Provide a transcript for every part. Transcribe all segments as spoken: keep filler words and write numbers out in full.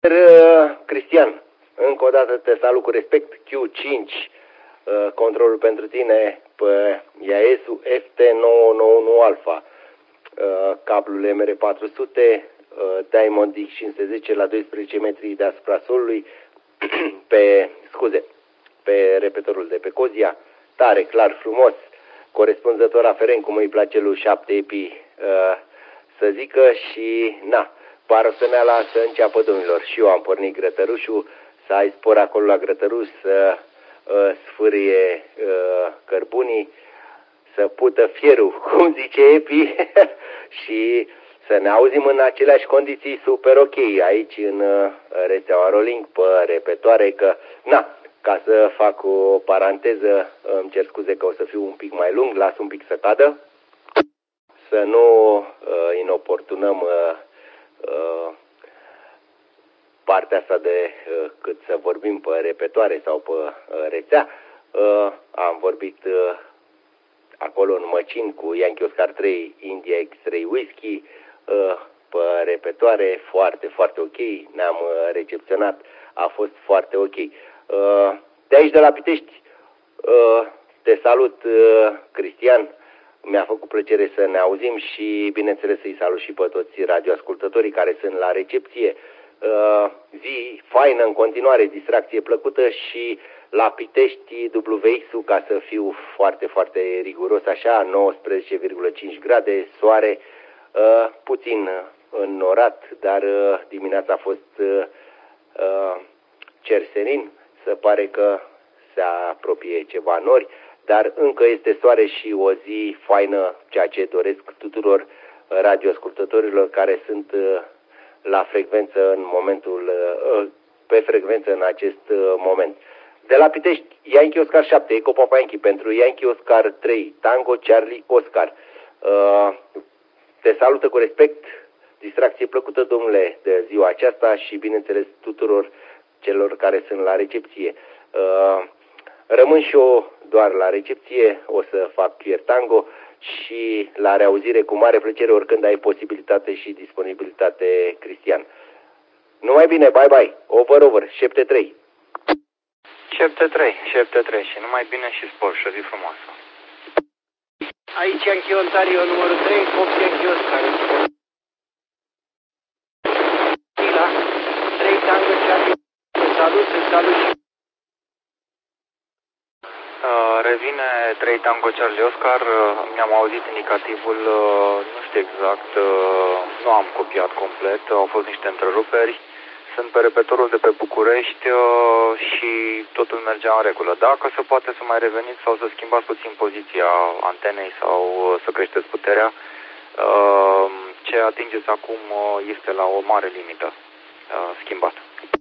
Cristian, încă o dată te salut cu respect. Q cinci, controlul pentru tine pe Iaesu F T nouă nouă unu Alpha, cablul M R patru sute, Diamond X cinci sute zece la doisprezece metri deasupra solului, pe, scuze, pe repetorul de pe Cozia, tare, clar, frumos, corespunzător aferent cum îi place lui șapte epi să zică și na, parosăneala să înceapă, domnilor. Și eu am pornit grătărușul, să ai spor acolo la grătăruș, să uh, sfârie uh, cărbunii, să pută fierul, cum zice Epi, și să ne auzim în aceleași condiții super ok aici în uh, rețeaua Rolling pe repetoare, că na, ca să fac o paranteză, îmi cer scuze că o să fiu un pic mai lung, las un pic să cadă, să nu uh, inoportunăm uh, uh, partea asta de uh, cât să vorbim pe repetoare sau pe uh, rețea. Uh, am vorbit uh, acolo în Măcin cu Yankee Oscar trei India X-Ray Whisky, uh, pe repetoare, foarte, foarte ok, ne-am uh, recepționat, a fost foarte ok. Uh, de aici de la Pitești, uh, te salut, uh, Cristian. Mi-a făcut plăcere să ne auzim și, bineînțeles, să-i salut și pe toți radioascultătorii care sunt la recepție. Uh, zi faină în continuare, distracție plăcută și la Pitești W X-ul, ca să fiu foarte, foarte riguros așa, nouăsprezece virgulă cinci grade, soare, uh, puțin înnorat, dar uh, dimineața a fost uh, uh, cer senin, se pare că se apropie ceva nori, dar încă este soare și o zi faină, ceea ce doresc tuturor radioascultătorilor care sunt la frecvență în momentul, pe frecvență în acest moment. De la Pitești, Yankee Oscar șapte, Eco Papa Yankee pentru Yankee Oscar trei, Tango Charlie Oscar. Te salută cu respect, distracție plăcută, domnule, de ziua aceasta și, bineînțeles, tuturor celor care sunt la recepție. Rămân și eu doar la recepție, o să fac Clear Tango și la reauzire cu mare plăcere oricând ai posibilitate și disponibilitate, Cristian. Numai bine, bye bye, over over, șapte trei. șapte trei, șapte trei și numai bine și spor și o zi frumoasă. Aici Yankee Ontario numărul trei, Pop Yankee Oscar. La trei Tango Charlie, salut, salut și... Uh, revine trei Tango Charlie Oscar, uh, mi-am auzit indicativul, uh, nu știu exact, uh, nu am copiat complet, au fost niște întreruperi, sunt pe repetorul de pe București uh, și totul mergea în regulă. Dacă se poate să mai reveniți sau să schimbați puțin poziția antenei sau uh, să creșteți puterea, uh, ce atingeți acum uh, este la o mare limită uh, schimbată.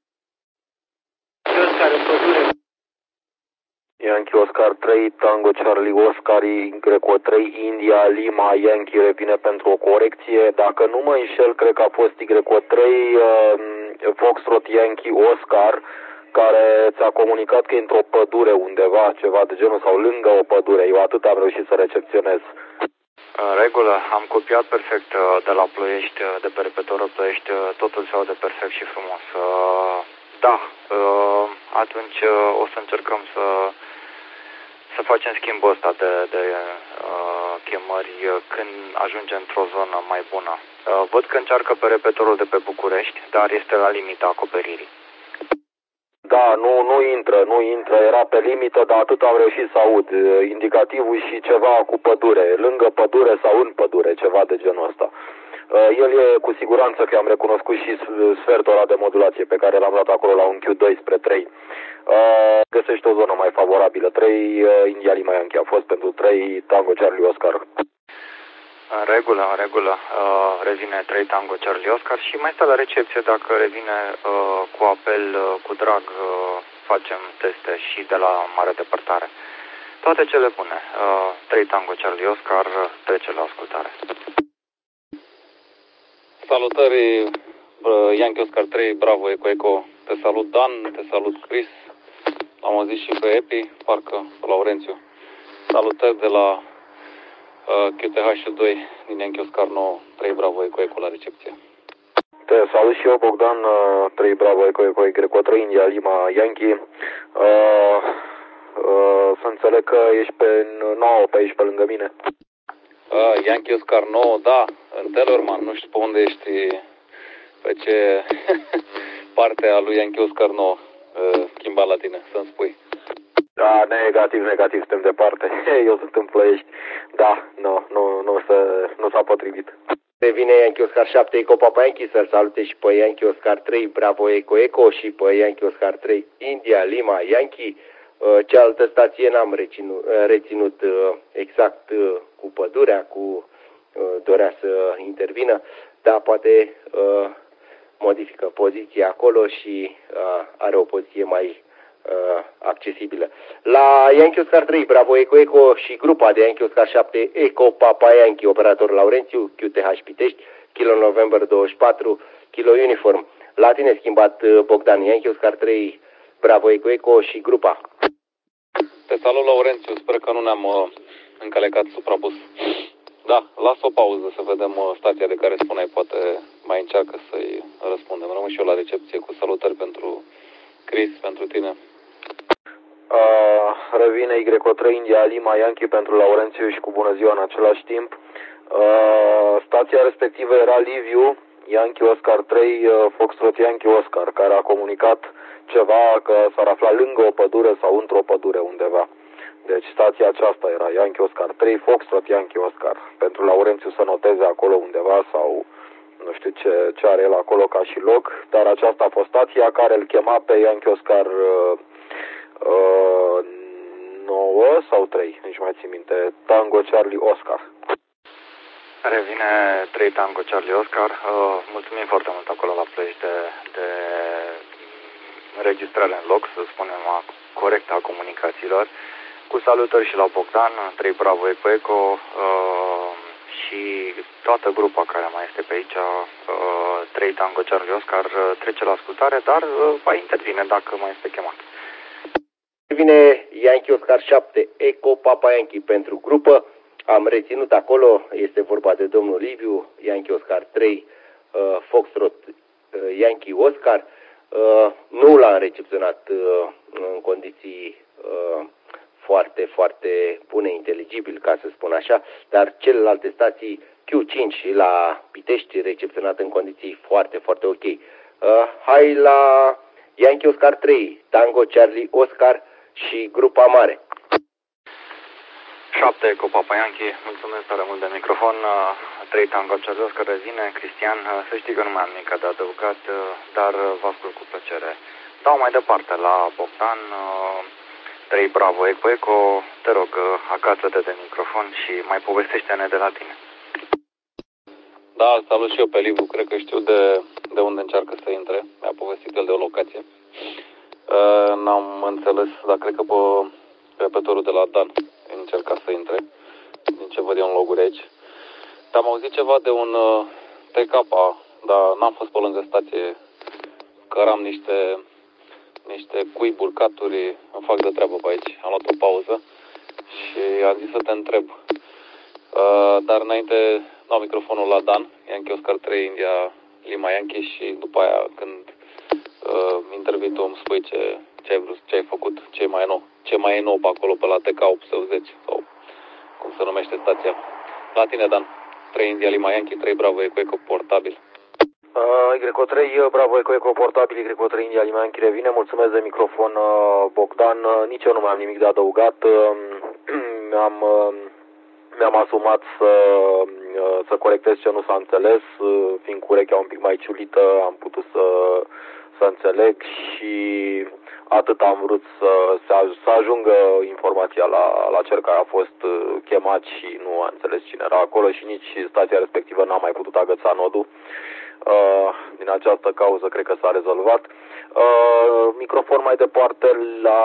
Oscar în pădure. Yankee Oscar trei, Tango Charlie Oscar, Y O trei, India, Lima, Yankee revine pentru o corecție. Dacă nu mă înșel, cred că a fost Y O trei, uh, Foxtrot Yankee Oscar, care ți-a comunicat că e într-o pădure undeva, ceva de genul, sau lângă o pădure. Eu atât am reușit să recepționez. În regulă, am copiat perfect de la Ploiești, de pe repetorul Ploiești, totul se aude perfect și frumos. Da, atunci o să încercăm să, să facem schimbul ăsta de, de uh, chemări când ajungem într-o zonă mai bună. Uh, văd că încearcă pe repetorul de pe București, dar este la limita acoperirii. Da, nu, nu intră, nu intră, era pe limită, dar atât am reușit să aud. Indicativul și ceva cu pădure, lângă pădure sau în pădure, ceva de genul ăsta. El e cu siguranță că am recunoscut și sfertul ăla de modulație pe care l-am luat acolo la un Q doi spre trei. Găsește o zonă mai favorabilă. trei India Lima Yankee a fost pentru trei Tango Charlie Oscar. În regulă, în regulă. Uh, revine trei Tango Charlie Oscar și mai stă la recepție dacă revine uh, cu apel, uh, cu drag, uh, facem teste și de la mare depărtare. Toate cele bune. Uh, trei Tango Charlie Oscar trece la ascultare. Salutări, uh, Yankee Oscar trei, bravo, Eco Eco. Te salut, Dan, te salut, Chris. Am auzit și pe Epi, parcă, Laurențiu. Salutări de la Q T H doi din Yankee Oscar nouă, trei, bravo, Eco Eco la recepție. Te salut și eu, Bogdan, trei Bravo Eco Eco Y trei India Lima Yankee. Uh, uh, să înțeleg că ești pe nouă pe aici, pe lângă mine. Uh, Yankee Oscar nouă, da, în Tellerman, nu știu pe unde ești, pe ce parte a lui Yankee Oscar nouă, uh, schimbat la tine, să-mi spui. Da, negativ, negativ, suntem departe. Eu sunt în Ploiești. Da, nu, nu, nu, să, nu s-a potrivit. Revine Yankee Oscar șapte Eco Papa Yankee să-l salute și pe Yankee Oscar trei Bravo Eco Eco și pe Yankee Oscar trei India Lima Yankee. Cealaltă stație n-am reținut, reținut exact cu pădurea, cu dorea să intervină, dar poate modifică poziția acolo și are o poziție mai accesibilă. La Yankee Oscar trei Bravo Eco Eco și grupa de Yankee Oscar șapte Eco Papa Yankee, operator Laurențiu, Q T H Pitești, Kilo November douăzeci și patru, Kilo Uniform. La tine schimbat, Bogdan, Yankee Oscar trei Bravo Eco Eco și grupa. Te salut, Laurențiu, sper că nu ne-am uh, încălecat suprapus. Da, las o pauză să vedem uh, stația de care spuneai, poate mai încearcă să-i răspundem. Rămân și eu la recepție cu salutări pentru Chris, pentru tine. Uh, revine Y trei India Lima Yankee pentru Laurențiu și cu bună ziua în același timp. Uh, stația respectivă era Liviu, Yankee Oscar trei, uh, Foxtrot Yankee Oscar, care a comunicat ceva că s-ar afla lângă o pădure sau într-o pădure undeva. Deci stația aceasta era Yankee Oscar trei, Foxtrot Yankee Oscar. Pentru Laurențiu să noteze acolo undeva sau nu știu ce, ce are el acolo ca și loc, dar aceasta a fost stația care îl chema pe Yankee Oscar uh, uh, nouă sau trei, nici mai țin minte, Tango Charlie Oscar. Revine trei Tango Charlie Oscar. Uh, mulțumim foarte mult acolo la Ploiești de, de înregistrare în loc, să spunem, a corectă a comunicațiilor. Cu salutări și la Bogdan, trei Bravo Eco Eco uh, și toată grupa care mai este pe aici, uh, trei Tango Charlie Oscar, uh, trece la ascultare, dar uh, va intervine dacă mai este chemat. Vine Yankee Oscar șapte Eco Papa Yankee pentru grupă. Am reținut acolo, este vorba de domnul Liviu, Yankee Oscar trei, uh, Foxtrot uh, Yankee Oscar. Uh, nu l-am recepționat uh, în condiții uh, foarte, foarte bune, inteligibil, ca să spun așa, dar celelalte stații Q cinci la Pitești recepționat în condiții foarte, foarte ok. Uh, hai la Yankee Oscar trei, Tango Charlie Oscar și grupa mare. șapte Eco Papa Yankee, mulțumesc tare mult de microfon. trei Tango Charlie Oscar revine, Cristian, să știi că nu mai am nimic de adăugat, dar vă ascult cu plăcere. Dau mai departe la Bogdan, trei Bravo Eco Eco, te rog, agață-te de microfon și mai povestește-ne de la tine. Da, salut și eu pe Liviu, cred că știu de, de unde încearcă să intre, mi-a povestit el de o locație. Uh, n-am înțeles, dar cred că pe repetorul de la Dan încerca să intre, din ce văd eu în loguri aici. Am auzit ceva de un uh, T K, dar n-am fost pe lângă stație, căram niște, niște cuiburi, caturi, îmi fac de treabă pe aici. Am luat o pauză și am zis să te întreb. Uh, dar înainte dau microfonul la Dan, Yankee Oscar trei, India Lima Yankee și după aia când uh, intervii tu îmi spui ce, ce ai vrut, ce ai făcut, ce mai e nou, ce mai e nou pe acolo, pe la T K opt sute zece sau cum se numește stația. La tine, Dan, trei India Lima Yankee, trei Bravo Eco Eco portabil. Uh, Y trei Bravo Eco Eco portabil, Y trei India Lima Yankee revine, mulțumesc de microfon, uh, Bogdan, uh, nici eu nu mai am nimic de adăugat, uh, am... Uh, mi-am asumat să, să corectez ce nu s-a înțeles, fiind cu urechea un pic mai ciulită, am putut să, să înțeleg și atât am vrut să, să ajungă informația la, la cel care a fost chemat și nu a înțeles cine era acolo și nici stația respectivă n-a mai putut agăța nodul. Din această cauză cred că s-a rezolvat. Microfon mai departe la...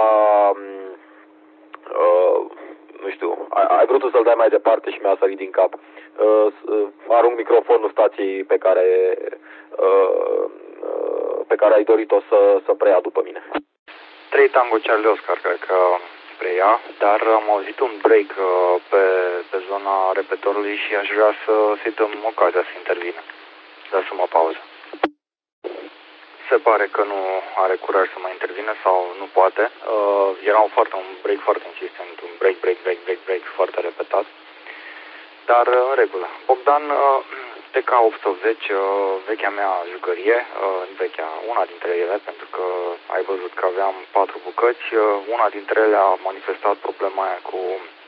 nu știu, ai, ai vrut să-l dai mai departe și mi-a sărit din cap. Uh, uh, arunc microfonul stației pe care, uh, uh, pe care ai dorit-o să, să preia după mine. trei Tango Charlie Oscar, cred că preia, dar am auzit un break uh, pe, pe zona repetorului și aș vrea să, să-i dăm ocazia să intervină. Lăsăm o pauză. se pare că nu are curaj să mai intervine sau nu poate. Uh, era un, foarte, un break foarte insistent, un break, break, break, break, break foarte repetat. Dar uh, în regulă. Bogdan, uh, T K opt sute optzeci, uh, vechea mea jucărie, uh, vechea, una dintre ele, pentru că ai văzut că aveam patru bucăți, uh, una dintre ele a manifestat problema aia cu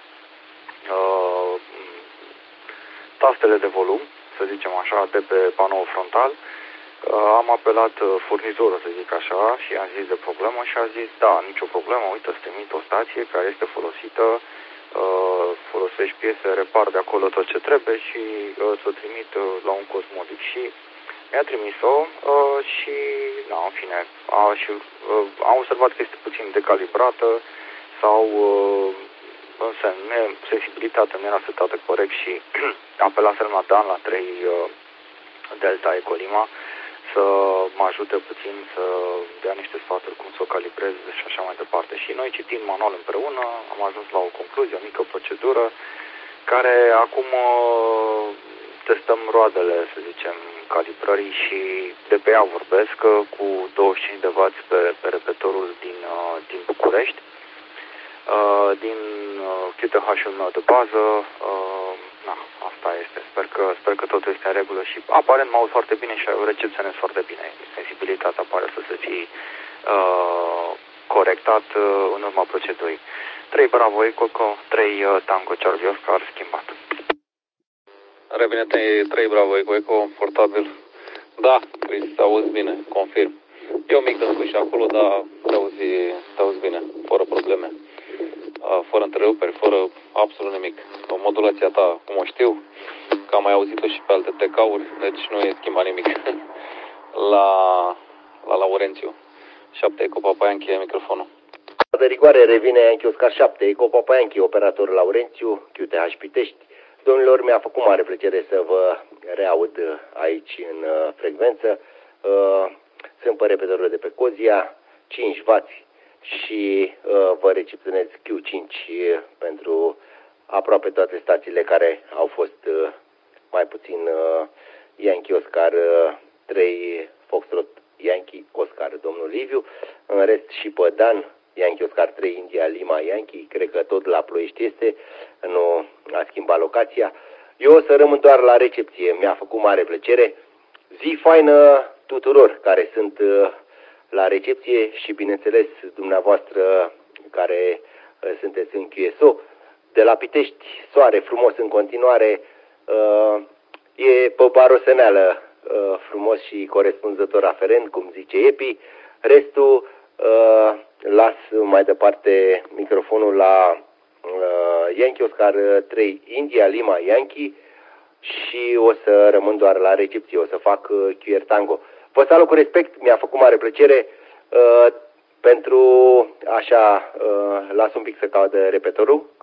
uh, tastele de volum, să zicem așa, de pe panou frontal. Am apelat furnizorul, să zic așa, și am zis de problemă și a zis, da, nicio problemă, uite, îți trimit o stație care este folosită, folosești piese, repar de acolo tot ce trebuie și ți-o trimit la un cost modic. Și mi-a trimis-o și, da, în fine, a, și, am observat că este puțin decalibrată sau în sens, sensibilitatea nu era setată corect și apelasem la Dan la trei Delta Ecolima să mă ajute puțin să dea niște sfaturi cum să o calibrez și așa mai departe. Și noi, citind manual împreună, am ajuns la o concluzie, o mică procedură, care acum testăm roadele, să zicem, calibrării și de pe ea vorbesc cu douăzeci și cinci de wați pe, pe repetorul din, din București, din Q T H-ul meu de bază. Na, asta este. Sper că, sper că totul este în regulă și aparent mă aud foarte bine și recepționez foarte bine. Sensibilitatea pare să se fi uh, corectat uh, în urma procedurii. trei Bravo Eco, trei uh, Tango Charlie Oscar, schimbat. Revine trei Bravo Eco, Eco, portabil. Da, Chris, te auzi bine, confirm. E un mic descuiș acolo, dar te auzi, te auzi bine, fără probleme. Fără întreruperi, fără absolut nimic. O modulația ta, cum o știu, că am mai auzit-o și pe alte T K-uri, deci nu e schimbat nimic. La, la Laurențiu. șapte Eco Papa Yankee e microfonul. De rigoare revine Yankee Oscar șapte, Eco Papa Yankee, operator Laurențiu, Q T H Pitești. Domnilor, mi-a făcut mare plăcere să vă reaud aici în uh, frecvență. Uh, sunt pe repederul de pe Cozia, cinci wați. Și uh, vă recepționez Q cinci pentru aproape toate stațiile care au fost uh, mai puțin uh, Yankee Oscar uh, trei Foxtrot Yankee Oscar, domnul Liviu. În rest și pe Dan, Yankee Oscar trei India Lima Yankee, cred că tot la Ploiești este, nu a schimbat locația. Eu o să rămân doar la recepție, mi-a făcut mare plăcere. Zi faină tuturor care sunt uh, la recepție și, bineînțeles, dumneavoastră care uh, sunteți în Q S O. De la Pitești, soare frumos în continuare, uh, e pe baroseneală uh, frumos și corespunzător aferent, cum zice Epi. Restul uh, las mai departe microfonul la uh, Yankee Oscar trei India Lima Yankee și o să rămân doar la recepție, o să fac uh, Q R Tango. Vă salut cu respect, mi-a făcut mare plăcere. Uh, pentru așa, uh, las un pic să cadă repetorul.